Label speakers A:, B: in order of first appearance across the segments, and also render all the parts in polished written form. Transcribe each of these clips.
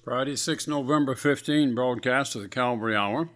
A: Friday, 6 November 15, broadcast of the Calvary Hour.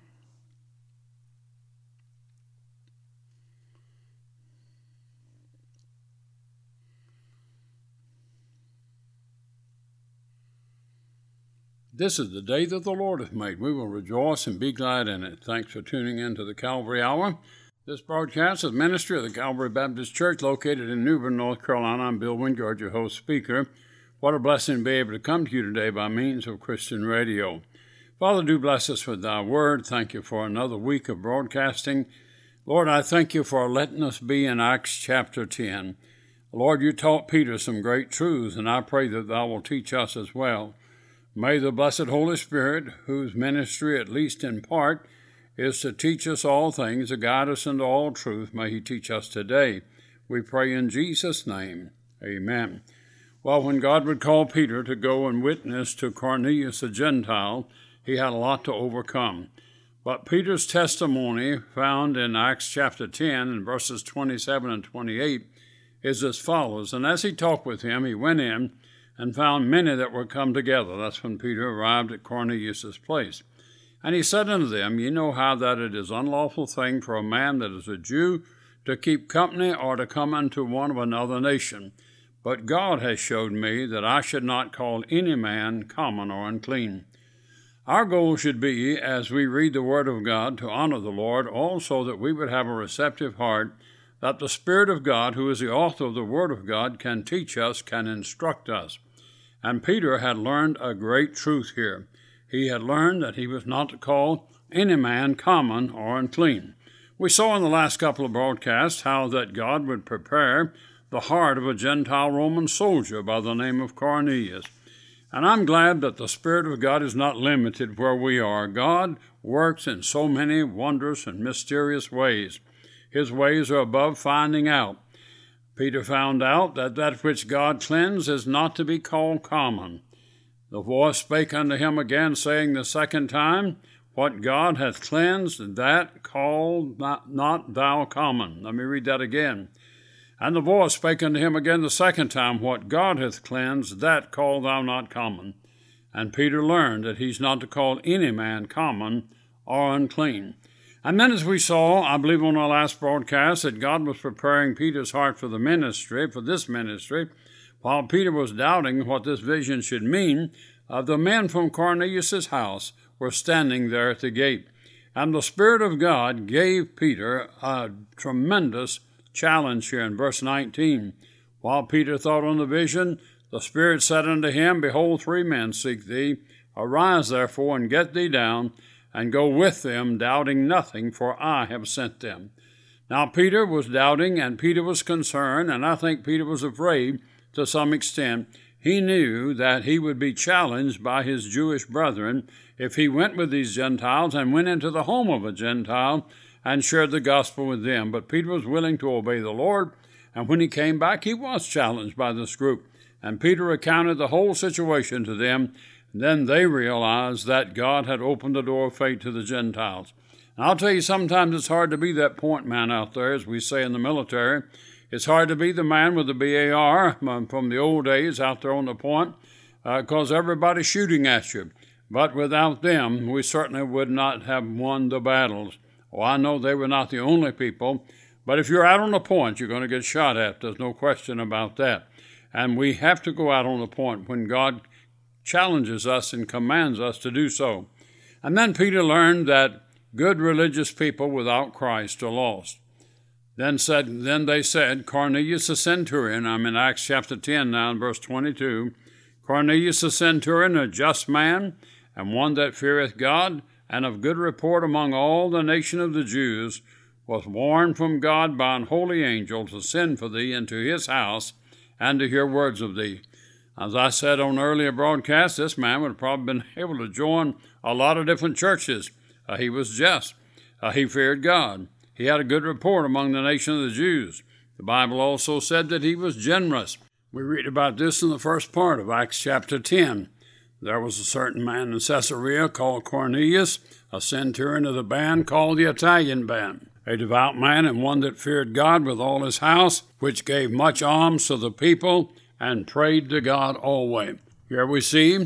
A: This is the day that the Lord hath made. We will rejoice and be glad in it. Thanks for tuning in to the Calvary Hour. This broadcast is ministry of the Calvary Baptist Church located in New Bern, North Carolina. I'm Bill Wingard, your host speaker. What a blessing to be able to come to you today by means of Christian radio. Father, do bless us with thy word. Thank you for another week of broadcasting. Lord, I thank you for letting us be in Acts chapter 10. Lord, you taught Peter some great truths, and I pray that thou will teach us as well. May the blessed Holy Spirit, whose ministry, at least in part, is to teach us all things, to guide us into all truth, may he teach us today. We pray in Jesus' name. Amen. Well, when God would call Peter to go and witness to Cornelius, a Gentile, he had a lot to overcome. But Peter's testimony, found in Acts chapter 10 and verses 27 and 28, is as follows. And as he talked with him, he went in and found many that were come together. That's when Peter arrived at Cornelius' place. And he said unto them, Ye know how that it is unlawful thing for a man that is a Jew to keep company or to come unto one of another nation. But God has showed me that I should not call any man common or unclean. Our goal should be, as we read the Word of God, to honor the Lord, also that we would have a receptive heart, that the Spirit of God, who is the author of the Word of God, can teach us, can instruct us. And Peter had learned a great truth here. He had learned that he was not to call any man common or unclean. We saw in the last couple of broadcasts how that God would prepare the heart of a Gentile Roman soldier by the name of Cornelius. And I'm glad that the Spirit of God is not limited where we are. God works in so many wondrous and mysterious ways. His ways are above finding out. Peter found out that that which God cleansed is not to be called common. The voice spake unto him again, saying the second time, What God hath cleansed, that call not thou common. Let me read that again. And the voice spake unto him again the second time, What God hath cleansed, that call thou not common. And Peter learned that he's not to call any man common or unclean. And then as we saw, I believe on our last broadcast, that God was preparing Peter's heart for the ministry, for this ministry, while Peter was doubting what this vision should mean, the men from Cornelius' house were standing there at the gate. And the Spirit of God gave Peter a tremendous challenge here in verse 19. While Peter thought on the vision, the Spirit said unto him, Behold, 3 men seek thee. Arise therefore, and get thee down, and go with them, doubting nothing, for I have sent them. Now Peter was doubting, and Peter was concerned, and I think Peter was afraid to some extent. He knew that he would be challenged by his Jewish brethren if he went with these Gentiles and went into the home of a Gentile and shared the gospel with them. But Peter was willing to obey the Lord, and when he came back, he was challenged by this group. And Peter recounted the whole situation to them. Then they realized that God had opened the door of faith to the Gentiles. And I'll tell you, sometimes it's hard to be that point man out there, as we say in the military. It's hard to be the man with the BAR from the old days out there on the point, because everybody's shooting at you. But without them, we certainly would not have won the battles. Oh, I know they were not the only people, but if you're out on the point, you're going to get shot at. There's no question about that. And we have to go out on the point when God challenges us and commands us to do so. And then Peter learned that good religious people without Christ are lost. Then they said, Cornelius a centurion, I'm in Acts chapter 10 now, in verse 22, Cornelius a centurion, a just man, and one that feareth God, and of good report among all the nation of the Jews, was warned from God by an holy angel to send for thee into his house and to hear words of thee. As I said on earlier broadcasts, this man would have probably been able to join a lot of different churches. He was just. He feared God. He had a good report among the nation of the Jews. The Bible also said that he was generous. We read about this in the first part of Acts chapter 10. There was a certain man in Caesarea called Cornelius, a centurion of the band called the Italian band, a devout man and one that feared God with all his house, which gave much alms to the people and prayed to God always. Here we see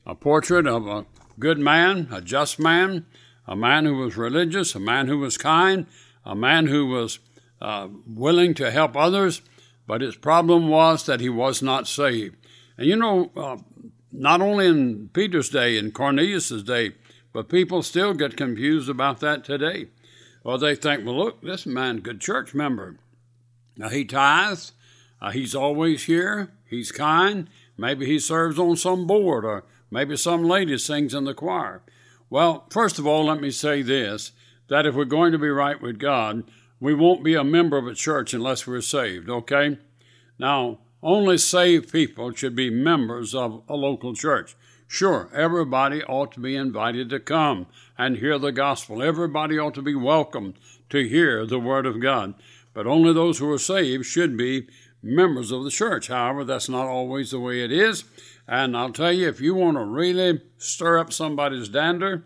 A: a portrait of a good man, a just man, a man who was religious, a man who was kind, a man who was willing to help others, but his problem was that he was not saved. And you know, not only in Peter's day and Cornelius' day, but people still get confused about that today. Well, they think, well, look, this man's a good church member. Now, he tithes, he's always here, he's kind, maybe he serves on some board, or maybe some lady sings in the choir. Well, first of all, let me say this, that if we're going to be right with God, we won't be a member of a church unless we're saved, okay? Now, only saved people should be members of a local church. Sure, everybody ought to be invited to come and hear the gospel. Everybody ought to be welcome to hear the word of God. But only those who are saved should be members of the church. However, that's not always the way it is. And I'll tell you, if you want to really stir up somebody's dander,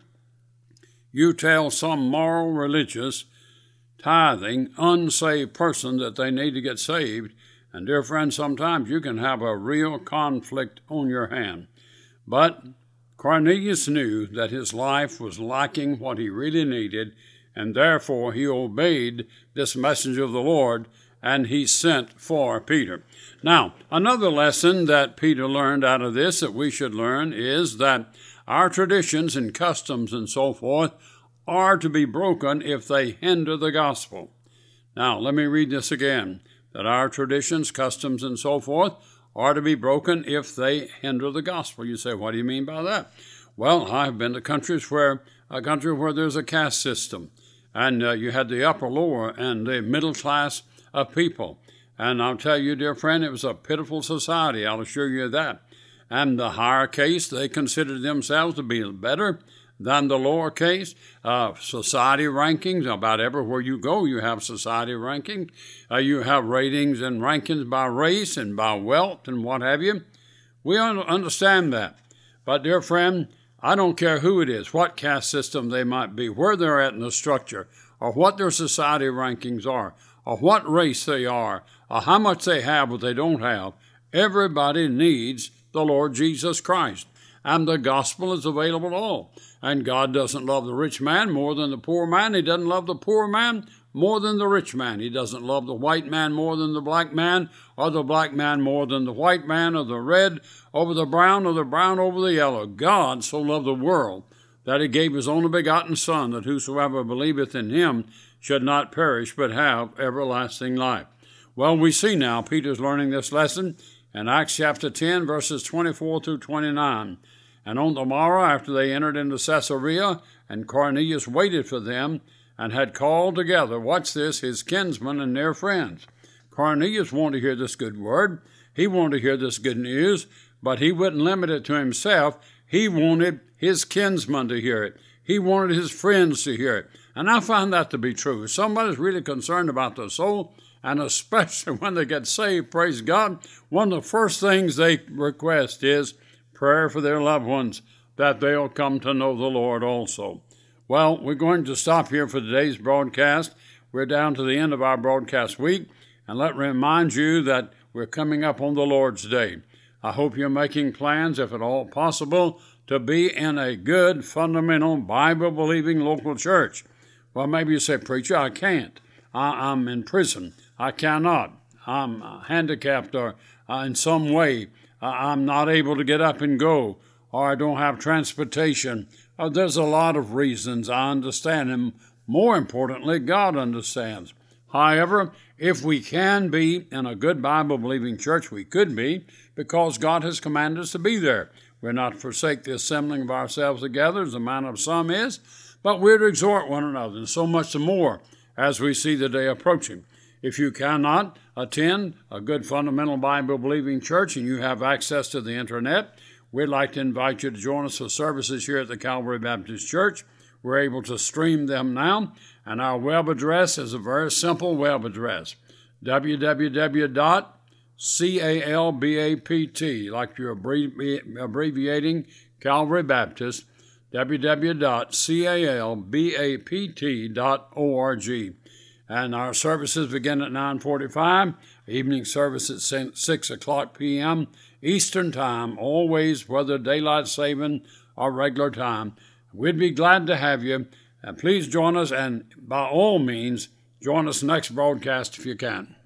A: you tell some moral, religious, tithing, unsaved person that they need to get saved. And dear friends, sometimes you can have a real conflict on your hand. But Cornelius knew that his life was lacking what he really needed, and therefore he obeyed this messenger of the Lord, and he sent for Peter. Now, another lesson that Peter learned out of this that we should learn is that our traditions and customs and so forth are to be broken if they hinder the gospel. Now, let me read this again, that our traditions, customs, and so forth are to be broken if they hinder the gospel. You say, what do you mean by that? Well, I've been to countries where there's a caste system, and you had the upper, lower, and the middle class of people. And I'll tell you, dear friend, it was a pitiful society, I'll assure you of that. And the higher caste, they considered themselves to be better than the lower caste. Society rankings, about everywhere you go, you have society rankings. You have ratings and rankings by race and by wealth and what have you. We understand that. But, dear friend, I don't care who it is, what caste system they might be, where they're at in the structure, or what their society rankings are, or what race they are, or how much they have or they don't have. Everybody needs the Lord Jesus Christ, and the gospel is available to all. And God doesn't love the rich man more than the poor man. He doesn't love the poor man more than the rich man. He doesn't love the white man more than the black man, or the black man more than the white man, or the red over the brown, or the brown over the yellow. God so loved the world that he gave his only begotten Son, that whosoever believeth in him should not perish, but have everlasting life. Well, we see now Peter's learning this lesson in Acts chapter 10, verses 24 through 29. And on the morrow, after they entered into Caesarea, and Cornelius waited for them, and had called together, watch this, his kinsmen and their friends. Cornelius wanted to hear this good word. He wanted to hear this good news, but he wouldn't limit it to himself. He wanted his kinsmen to hear it. He wanted his friends to hear it. And I find that to be true. If somebody's really concerned about their soul, and especially when they get saved, praise God, one of the first things they request is prayer for their loved ones, that they'll come to know the Lord also. Well, we're going to stop here for today's broadcast. We're down to the end of our broadcast week, and let me remind you that we're coming up on the Lord's Day. I hope you're making plans, if at all possible, to be in a good, fundamental, Bible-believing local church. Well, maybe you say, preacher, I can't. I'm in prison. I cannot. I'm handicapped or in some way. I'm not able to get up and go, or I don't have transportation. There's a lot of reasons. I understand, and more importantly, God understands. However, if we can be in a good Bible-believing church, we could be, because God has commanded us to be there. We're not to forsake the assembling of ourselves together, as the manner of some is, but we're to exhort one another, and so much the more as we see the day approaching. If you cannot attend a good fundamental Bible-believing church and you have access to the internet, we'd like to invite you to join us for services here at the Calvary Baptist Church. We're able to stream them now, and our web address is a very simple web address, www.calbapt, like you're abbreviating Calvary Baptist, www.calbapt.org. And our services begin at 9:45. Evening service at 6 o'clock p.m. Eastern Time, always, whether daylight saving or regular time. We'd be glad to have you. And please join us, and by all means, join us next broadcast if you can.